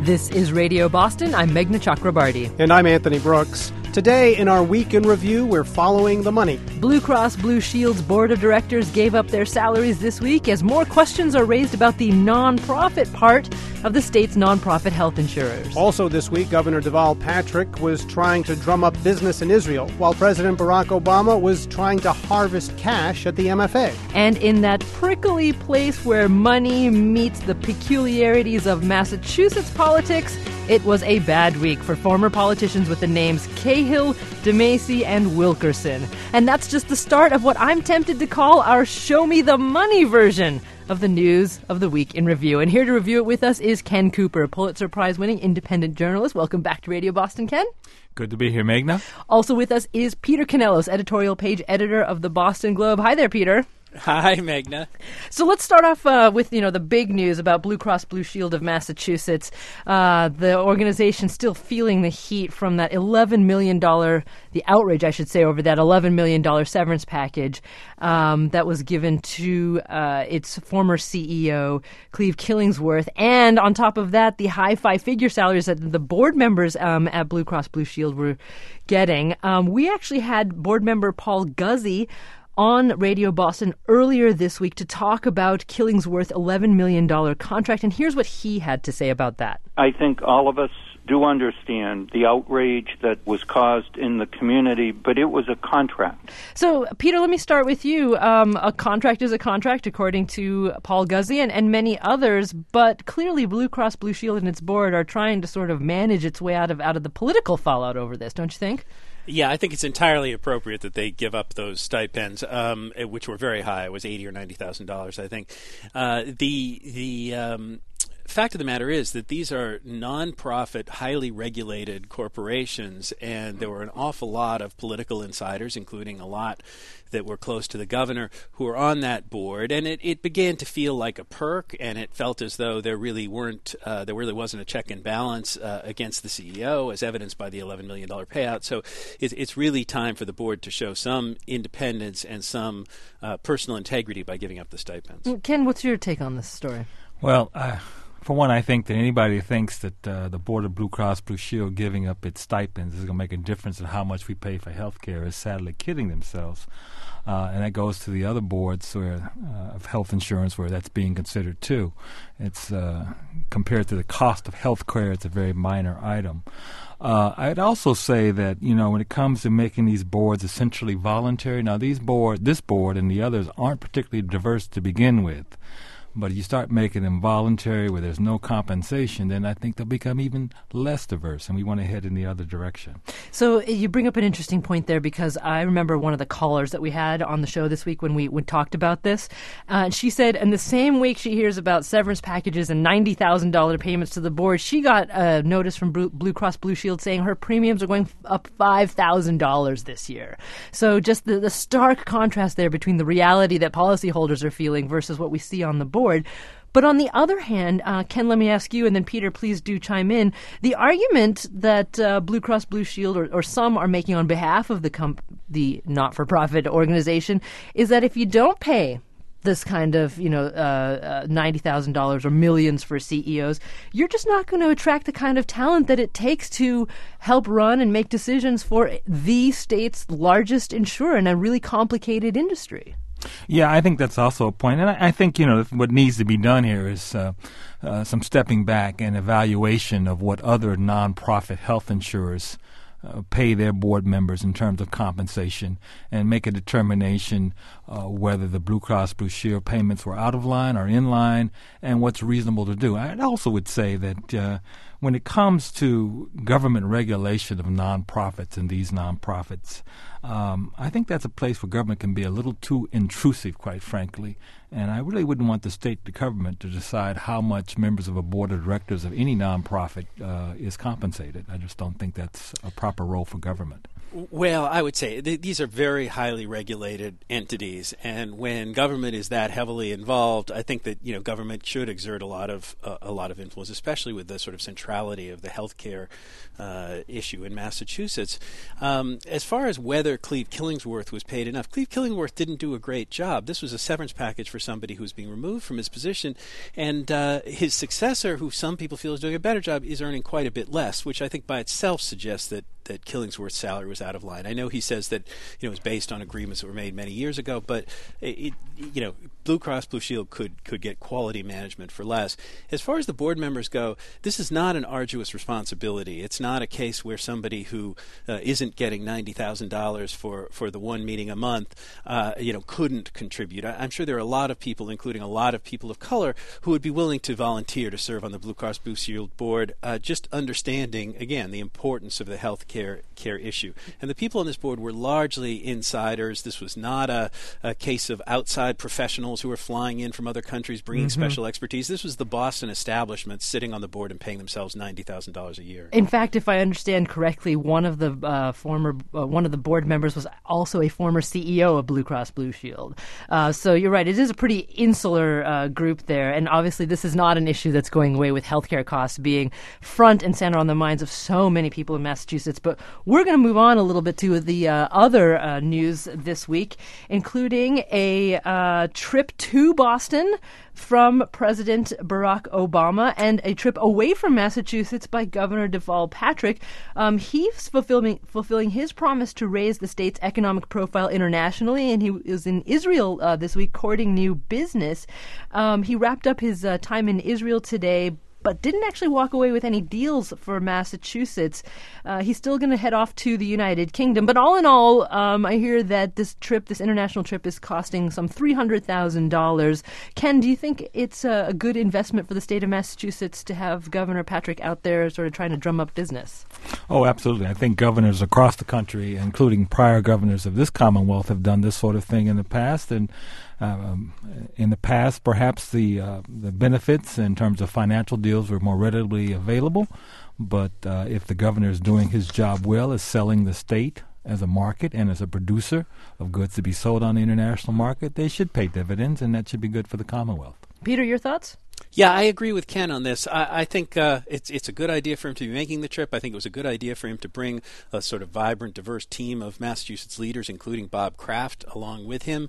This is Radio Boston. I'm Meghna Chakrabarty. And I'm Anthony Brooks. Today, in our Week in Review, we're following the money. Blue Cross Blue Shield's board of directors gave up their salaries this week as more questions are raised about the nonprofit part of the state's nonprofit health insurers. Also this week, Governor Deval Patrick was trying to drum up business in Israel, while President Barack Obama was trying to harvest cash at the MFA. And in that prickly place where money meets the peculiarities of Massachusetts politics, it was a bad week for former politicians with the names Cahill, DeMacy, and Wilkerson. And that's just the start of what I'm tempted to call our Show Me the Money version of the news of the Week in Review. And here to review it with us is Ken Cooper, Pulitzer Prize-winning independent journalist. Welcome back to Radio Boston, Ken. Good to be here, Meghna. Also with us is Peter Canellos, editorial page editor of the Boston Globe. Hi there, Peter. Hi, Meghna. So let's start off with, the big news about Blue Cross Blue Shield of Massachusetts. The organization still feeling the heat from that $11 million, the outrage, I should say, over that $11 million severance package that was given to its former CEO, Cleve Killingsworth. And on top of that, the high five-figure salaries that the board members at Blue Cross Blue Shield were getting. We actually had board member Paul Guzzi on Radio Boston earlier this week to talk about Killingsworth's $11 million contract, and here's what he had to say about that. I think all of us do understand the outrage that was caused in the community, but it was a contract. So, Peter, let me start with you. A contract is a contract, according to Paul Guzzi and many others, but clearly Blue Cross Blue Shield and its board are trying to sort of manage its way out of the political fallout over this, don't you think? Yeah, I think it's entirely appropriate that they give up those stipends, which were very high. It was $80,000 or $90,000, I think. The fact of the matter is that these are nonprofit, highly regulated corporations, and there were an awful lot of political insiders, including a lot that were close to the governor, who were on that board, and it began to feel like a perk, and it felt as though there really wasn't a check and balance against the CEO, as evidenced by the $11 million payout. So it's really time for the board to show some independence and some personal integrity by giving up the stipends. Ken, what's your take on this story? Well, for one, I think that anybody who thinks that the board of Blue Cross Blue Shield giving up its stipends is going to make a difference in how much we pay for health care is sadly kidding themselves. And that goes to the other boards of health insurance where that's being considered too. It's compared to the cost of health care, it's a very minor item. I'd also say that, when it comes to making these boards essentially voluntary, now this board and the others aren't particularly diverse to begin with. But if you start making them voluntary where there's no compensation, then I think they'll become even less diverse, and we want to head in the other direction. So you bring up an interesting point there, because I remember one of the callers that we had on the show this week when we talked about this. She said in the same week she hears about severance packages and $90,000 payments to the board, she got a notice from Blue Cross Blue Shield saying her premiums are going up $5,000 this year. So just the stark contrast there between the reality that policyholders are feeling versus what we see on the board. But on the other hand, Ken, let me ask you, and then Peter, please do chime in. The argument that Blue Cross Blue Shield or some are making on behalf of the not-for-profit organization is that if you don't pay this kind of, $90,000 or millions for CEOs, you're just not going to attract the kind of talent that it takes to help run and make decisions for the state's largest insurer in a really complicated industry. Yeah, I think that's also a point. And I think, what needs to be done here is some stepping back and evaluation of what other nonprofit health insurers pay their board members in terms of compensation and make a determination whether the Blue Cross Blue Shield payments were out of line or in line and what's reasonable to do. I also would say that when it comes to government regulation of nonprofits and these nonprofits, I think that's a place where government can be a little too intrusive, quite frankly. And I really wouldn't want the state government to decide how much members of a board of directors of any nonprofit is compensated. I just don't think that's a proper role for government. Well, I would say these are very highly regulated entities, and when government is that heavily involved, I think that government should exert a lot of influence, especially with the sort of centrality of the healthcare issue in Massachusetts. As far as whether Cleve Killingsworth was paid enough, Cleve Killingsworth didn't do a great job. This was a severance package for somebody who was being removed from his position, and his successor, who some people feel is doing a better job, is earning quite a bit less, which I think by itself suggests that Killingsworth's salary was out of line. I know he says that it was based on agreements that were made many years ago, but Blue Cross Blue Shield could get quality management for less. As far as the board members go, this is not an arduous responsibility. It's not a case where somebody who isn't getting $90,000 for the one meeting a month couldn't contribute. I'm sure there are a lot of people, including a lot of people of color, who would be willing to volunteer to serve on the Blue Cross Blue Shield board, just understanding, again, the importance of the health care issue. And the people on this board were largely insiders. This was not a case of outside professionals who were flying in from other countries bringing special expertise. This was the Boston establishment sitting on the board and paying themselves $90,000 a year. In fact, if I understand correctly, one of the board members was also a former CEO of Blue Cross Blue Shield. So you're right; it is a pretty insular group there, and obviously this is not an issue that's going away with healthcare costs being front and center on the minds of so many people in Massachusetts. But we're going to move on a little bit to the other news this week, including a trip to Boston from President Barack Obama and a trip away from Massachusetts by Governor Deval Patrick. He's fulfilling his promise to raise the state's economic profile internationally, and he was in Israel this week courting new business. He wrapped up his time in Israel today, but didn't actually walk away with any deals for Massachusetts. He's still going to head off to the United Kingdom. But all in all, I hear that this international trip, is costing some $300,000. Ken, do you think it's a good investment for the state of Massachusetts to have Governor Patrick out there sort of trying to drum up business? Oh, absolutely. I think governors across the country, including prior governors of this Commonwealth, have done this sort of thing in the past. And in the past, perhaps the benefits in terms of financial deals were more readily available. But if the governor is doing his job well, is selling the state as a market and as a producer of goods to be sold on the international market, they should pay dividends, and that should be good for the Commonwealth. Peter, your thoughts? Yeah, I agree with Ken on this. I think it's a good idea for him to be making the trip. I think it was a good idea for him to bring a sort of vibrant, diverse team of Massachusetts leaders, including Bob Kraft, along with him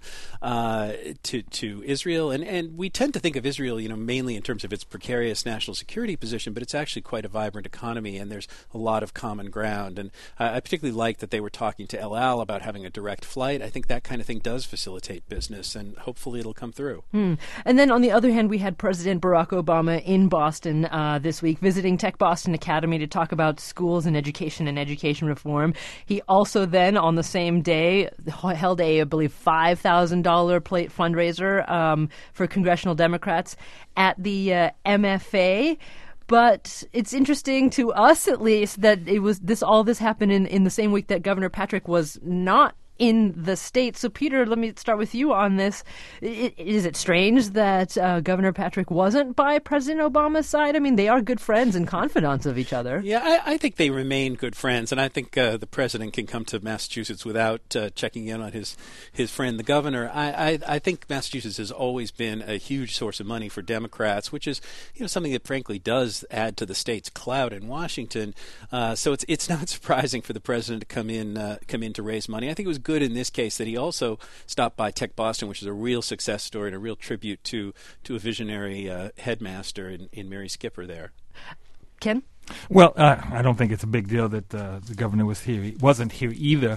to Israel. And we tend to think of Israel, mainly in terms of its precarious national security position, but it's actually quite a vibrant economy, and there's a lot of common ground. And I particularly like that they were talking to El Al about having a direct flight. I think that kind of thing does facilitate business, and hopefully it'll come through. And then on the other hand, we had President Barack Obama in Boston this week, visiting Tech Boston Academy to talk about schools and education reform. He also then, on the same day, held I believe, $5,000 plate fundraiser for congressional Democrats at the MFA. But it's interesting to us, at least, that all this happened in the same week that Governor Patrick was not in the state. So, Peter, let me start with you on this. Is it strange that Governor Patrick wasn't by President Obama's side? I mean, they are good friends and confidants of each other. Yeah, I think they remain good friends, and I think the president can come to Massachusetts without checking in on his friend, the governor. I think Massachusetts has always been a huge source of money for Democrats, which is something that frankly does add to the state's clout in Washington. So it's not surprising for the president to come in to raise money. I think it was good in this case that he also stopped by Tech Boston, which is a real success story and a real tribute to a visionary headmaster in Mary Skipper there. Ken? Well, I don't think it's a big deal that the governor was here. He wasn't here either.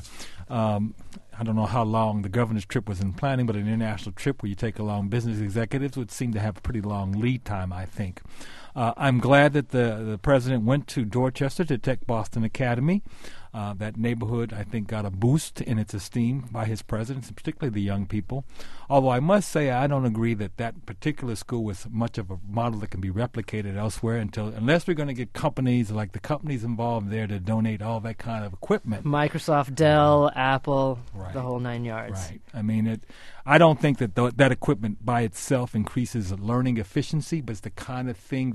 I don't know how long the governor's trip was in planning, but an international trip where you take along business executives would seem to have a pretty long lead time, I think. I'm glad that the president went to Dorchester to Tech Boston Academy. That neighborhood, I think, got a boost in its esteem by his presence, particularly the young people. Although I must say I don't agree that particular school was much of a model that can be replicated elsewhere unless we're going to get companies like the companies involved there to donate all that kind of equipment. Microsoft, Dell, Apple, right. The whole nine yards. Right. I mean, I don't think that that equipment by itself increases learning efficiency, but it's the kind of thing that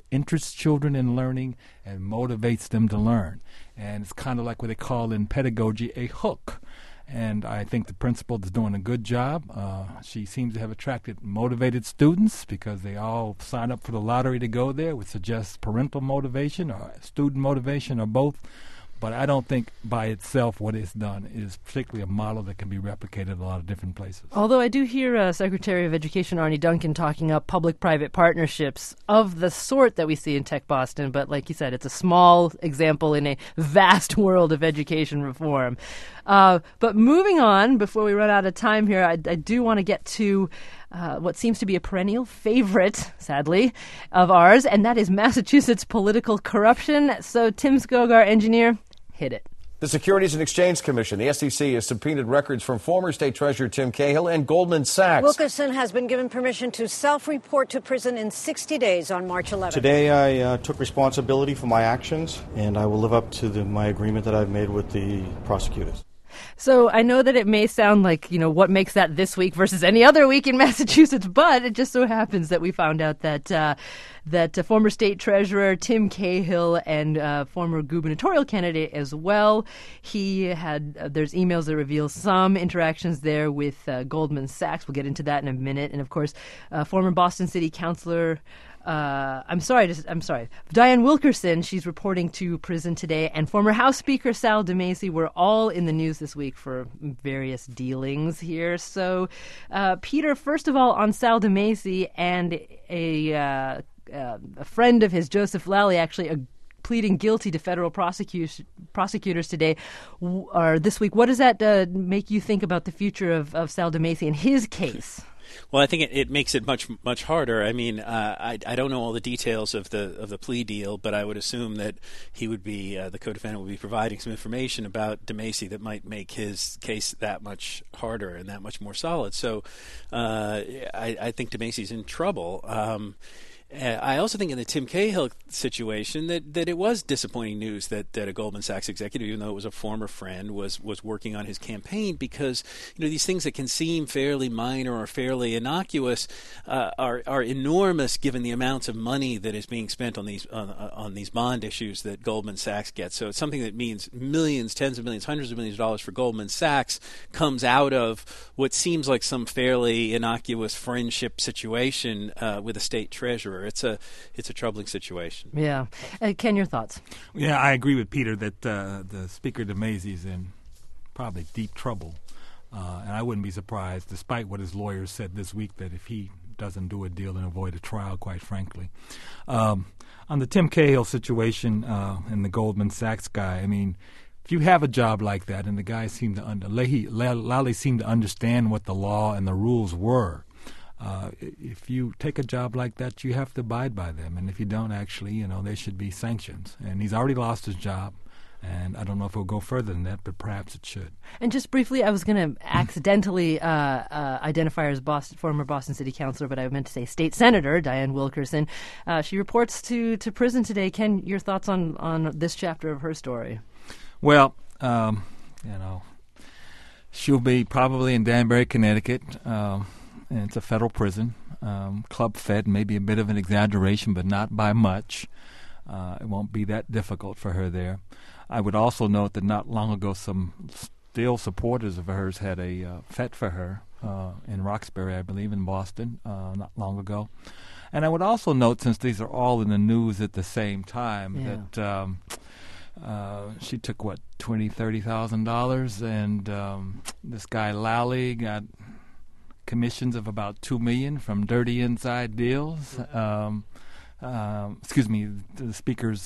interests children in learning and motivates them to learn. And it's kind of like what they call in pedagogy a hook. And I think the principal is doing a good job. She seems to have attracted motivated students because they all sign up for the lottery to go there, which suggests parental motivation or student motivation or both. But I don't think by itself what it's done is particularly a model that can be replicated in a lot of different places. Although I do hear Secretary of Education Arne Duncan talking up public-private partnerships of the sort that we see in Tech Boston. But like you said, it's a small example in a vast world of education reform. But moving on, before we run out of time here, I do want to get to what seems to be a perennial favorite, sadly, of ours, and that is Massachusetts political corruption. So Tim Skogar, engineer, hit it. The Securities and Exchange Commission, the SEC, has subpoenaed records from former State Treasurer Tim Cahill and Goldman Sachs. Wilkerson has been given permission to self-report to prison in 60 days on March 11th. Today I took responsibility for my actions, and I will live up to my agreement that I've made with the prosecutors. So I know that it may sound like, what makes that this week versus any other week in Massachusetts, but it just so happens that we found out that former state treasurer Tim Cahill and former gubernatorial candidate as well, he had, there's emails that reveal some interactions there with Goldman Sachs. We'll get into that in a minute. And of course, former Boston City Councilor Diane Wilkerson, she's reporting to prison today, and former House Speaker Sal DeMacy were all in the news this week for various dealings here. So, Peter, first of all, on Sal DeMacy and a friend of his, Joseph Lally, actually pleading guilty to federal prosecutors today or this week. What does that make you think about the future of Sal DeMacy and his case? Well, I think it makes it much harder. I mean, I don't know all the details of the plea deal, but I would assume that he would be the co-defendant would be providing some information about DeMacy that might make his case that much harder and that much more solid. So I think DeMacy's in trouble. I also think in the Tim Cahill situation that it was disappointing news that a Goldman Sachs executive, even though it was a former friend, was working on his campaign, because these things that can seem fairly minor or fairly innocuous are enormous given the amounts of money that is being spent on these bond issues that Goldman Sachs gets. So it's something that means millions, tens of millions, hundreds of millions of dollars for Goldman Sachs comes out of what seems like some fairly innocuous friendship situation with a state treasurer. It's a troubling situation. Yeah. Ken, your thoughts? Yeah, I agree with Peter that the Speaker DeMacy is in probably deep trouble. And I wouldn't be surprised, despite what his lawyers said this week, that if he doesn't do a deal and avoid a trial, quite frankly. On the Tim Cahill situation and the Goldman Sachs guy, I mean, if you have a job like that, and the guy seemed to Lally seemed to understand what the law and the rules were. If you take a job like that, you have to abide by them. And if you don't, actually, there should be sanctions. And he's already lost his job. And I don't know if it'll go further than that, but perhaps it should. And just briefly, I was going to accidentally identify her as former Boston City Councilor, but I meant to say State Senator Diane Wilkerson. She reports to prison today. Ken, your thoughts on this chapter of her story? Well, she'll be probably in Danbury, Connecticut. And it's a federal prison, club-fed, maybe a bit of an exaggeration, but not by much. It won't be that difficult for her there. I would also note that not long ago, some still supporters of hers had a fete for her in Roxbury, I believe, in Boston, not long ago. And I would also note, since these are all in the news at the same time, that she took, $20,000-$30,000, and this guy Lally got commissions of about $2 million from dirty inside deals. The Speaker's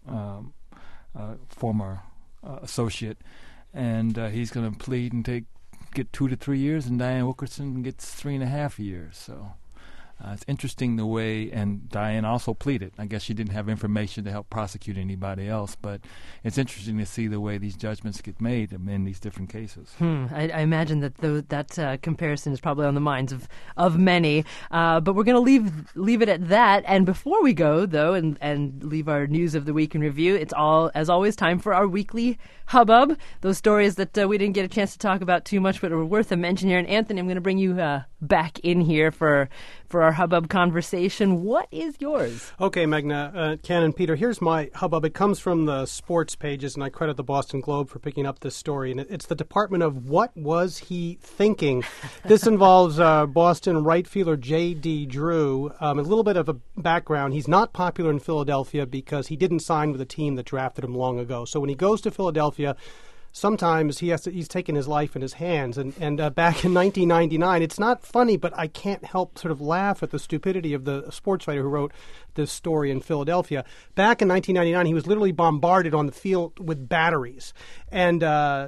former associate, and he's going to plead and get 2 to 3 years, and Diane Wilkerson gets 3.5 years. So it's interesting the way, and Diane also pleaded. I guess she didn't have information to help prosecute anybody else, but it's interesting to see the way these judgments get made in these different cases. I imagine that comparison is probably on the minds of many, but we're going to leave it at that. And before we go, though, and leave our news of the week in review, it's as always time for our weekly hubbub. Those stories that we didn't get a chance to talk about too much, but are worth a mention here. And Anthony, I'm going to bring you back in here for for our hubbub conversation. What is yours? Okay, Magna, Ken and Peter, here's my hubbub. It comes from the sports pages, and I credit the Boston Globe for picking up this story. And it's the Department of What Was He Thinking? This involves Boston right fielder J.D. Drew. A little bit of a background. He's not popular in Philadelphia because he didn't sign with a team that drafted him long ago. So when he goes to Philadelphia, sometimes he's taken his life in his hands. And back in 1999, it's not funny, but I can't help sort of laugh at the stupidity of the sports writer who wrote this story in Philadelphia. Back in 1999, he was literally bombarded on the field with batteries. And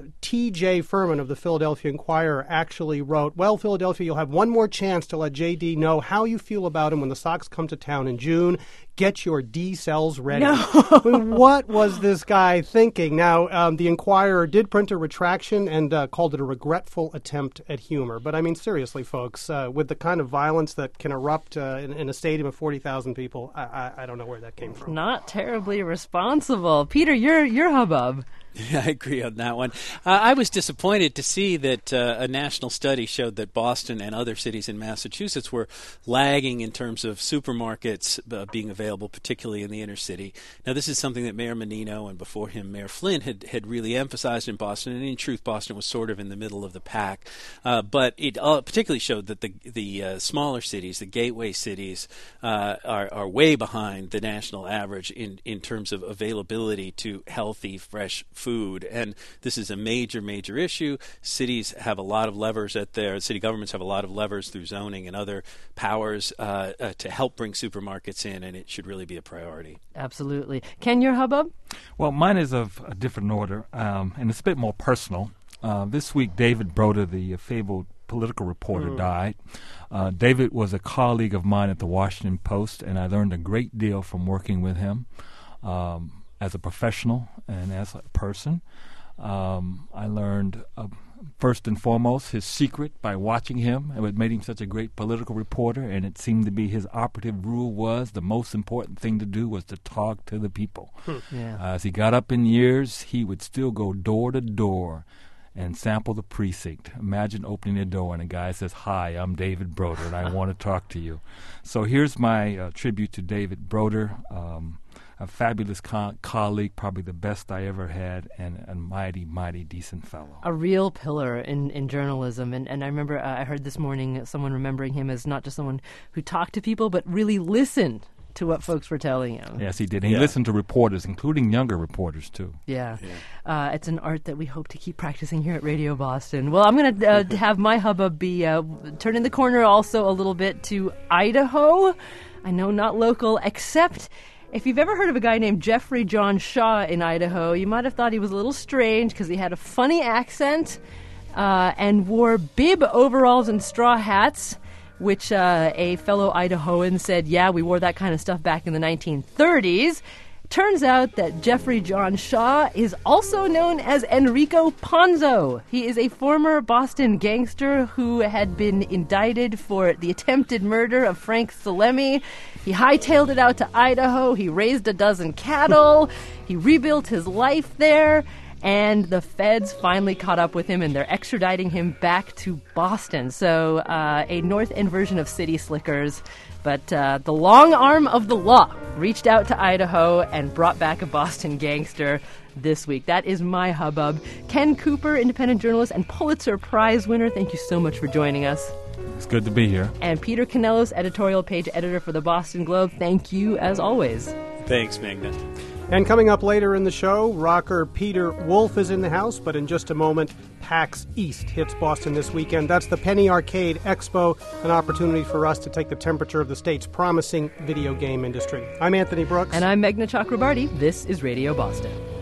T.J. Furman of the Philadelphia Inquirer actually wrote, well, Philadelphia, you'll have one more chance to let J.D. know how you feel about him when the Sox come to town in June. Get your D cells ready. No. I mean, what was this guy thinking? Now, the Inquirer did print a retraction and called it a regretful attempt at humor. But I mean, seriously, folks, with the kind of violence that can erupt in a stadium of 40,000 people, I don't know where that came from. Not terribly responsible. Peter, your hubbub. Yeah, I agree on that one. I was disappointed to see that a national study showed that Boston and other cities in Massachusetts were lagging in terms of supermarkets being available, particularly in the inner city. Now, this is something that Mayor Menino and before him Mayor Flynn had really emphasized in Boston, and in truth, Boston was sort of in the middle of the pack. But it particularly showed that the smaller cities, the gateway cities, are way behind the national average in terms of availability to healthy, fresh food, and this is a major issue. Cities have a lot of levers city governments have a lot of levers through zoning and other powers to help bring supermarkets in, and it should really be a priority. Absolutely. Ken, your hubbub? Well, mine is of a different order, and it's a bit more personal. This week, David Broder, the fabled political reporter, died. David was a colleague of mine at the Washington Post, and I learned a great deal from working with him. As a professional and as a person, I learned first and foremost his secret by watching him and what made him such a great political reporter, and it seemed to be his operative rule was the most important thing to do was to talk to the people. Yeah. As he got up in years, he would still go door to door and sample the precinct. Imagine opening the door and a guy says, "Hi, I'm David Broder, and I want to talk to you." So here's my tribute to David Broder. A fabulous colleague, probably the best I ever had, and a mighty decent fellow. A real pillar in journalism. And I remember I heard this morning someone remembering him as not just someone who talked to people, but really listened to what folks were telling him. Yes, he did. He listened to reporters, including younger reporters, too. Yeah. It's an art that we hope to keep practicing here at Radio Boston. Well, I'm going to have my hubbub be turning the corner also a little bit to Idaho. I know not local, except if you've ever heard of a guy named Jeffrey John Shaw in Idaho, you might have thought he was a little strange because he had a funny accent and wore bib overalls and straw hats, which a fellow Idahoan said, yeah, we wore that kind of stuff back in the 1930s. Turns out that Jeffrey John Shaw is also known as Enrico Ponzo. He is a former Boston gangster who had been indicted for the attempted murder of Frank Salemi. He hightailed it out to Idaho. He raised a dozen cattle. He rebuilt his life there. And the feds finally caught up with him, and they're extraditing him back to Boston. So a North End version of City Slickers. But the long arm of the law reached out to Idaho and brought back a Boston gangster this week. That is my hubbub. Ken Cooper, independent journalist and Pulitzer Prize winner, thank you so much for joining us. It's good to be here. And Peter Canellos, editorial page editor for the Boston Globe, thank you as always. Thanks, Magna. And coming up later in the show, rocker Peter Wolf is in the house, but in just a moment, PAX East hits Boston this weekend. That's the Penny Arcade Expo, an opportunity for us to take the temperature of the state's promising video game industry. I'm Anthony Brooks. And I'm Meghna Chakrabarty. This is Radio Boston.